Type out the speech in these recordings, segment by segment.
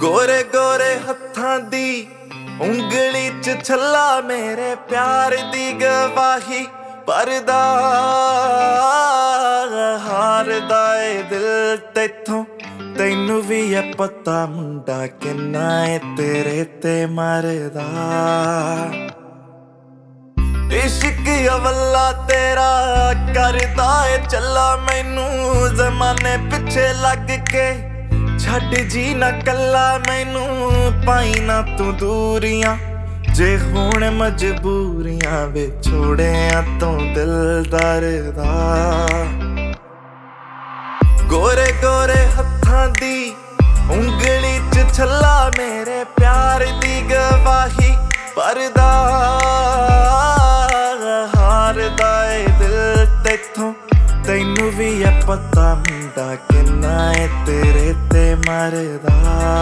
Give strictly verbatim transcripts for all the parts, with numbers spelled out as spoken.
गोरे गोरे हत्थां दी उंगली च छल्ला मेरे प्यार दी गवाही परदा हारदा ए दिल तैथों तैनू भी है पता मुंडा किन्ना ए तेरे ते मरदा इश्क अवल्ला तेरा करदा ए चला मैनू जमाने पिछे लग के छड़ जी ना कला मैनू पाई ना तू दूरियां जे हुण मजबूरियां वे छोड़िया तू दिल दरदा गोरे गोरे हत्थां दी उंगली च छल्ला मेरे प्यार दी गवाही परदा हारदा ए दिल तैथों तैनू भी है पता मुंडा किन्ना ए तेरे ते मरदा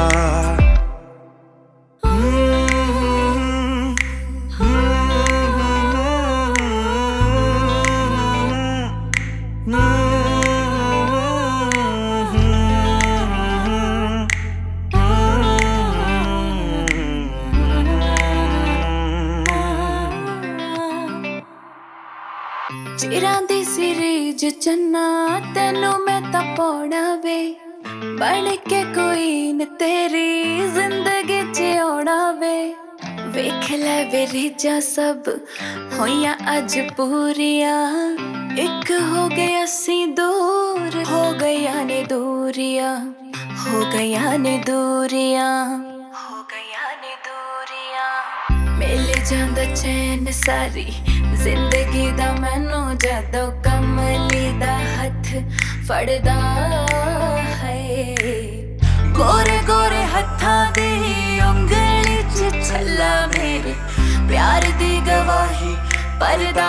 चिरां दी सीरीज चन्ना तेनू मैं तां पौड़ा वे बन के कोई न तेरी जिंदगी च औड़ा वे वेख लै वे रीझां सब होइयां अज पूरियां एक हो गए असी दूर हो गया ने दूरियां हो गया ने दूरियां हो गया ने दूरियां मिल जांदा चैन सारी जिंदगी दा मैनू जदों कमली दा हथ फड़दा है गोरे गोरे हत्थां दी उंगली च छल्ला मेरे प्यार दी गवाही परदा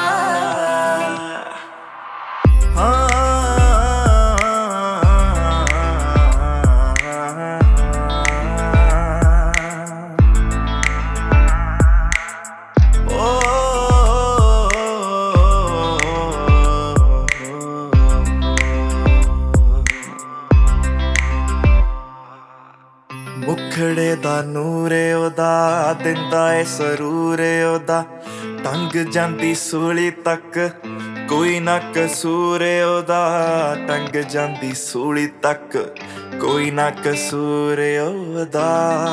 मुखड़े दा नूरे ओदा दिंदा ए सरूरे ओदा टंग जांदी सूली तक कोई ना कसूर ओदा टंग जांदी सूली तक कोई ना कसूर ओदा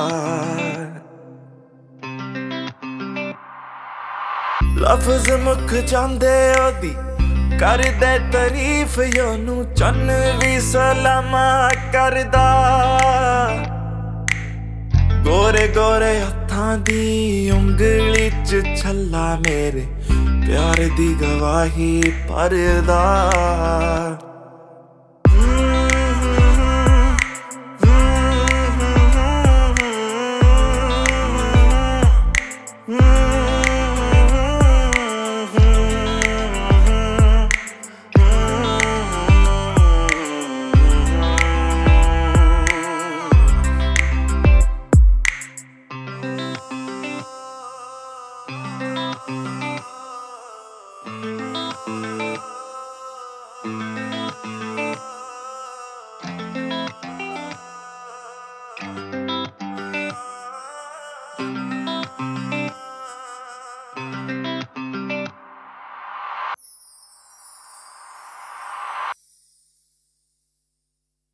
लफ्ज मुख जांदे ओदी कर दे तारीफ योनू चन्न भी सलामा करदा गोरे गोरे हत्थां दी उंगली च छल्ला मेरे प्यार दी गवाही परदा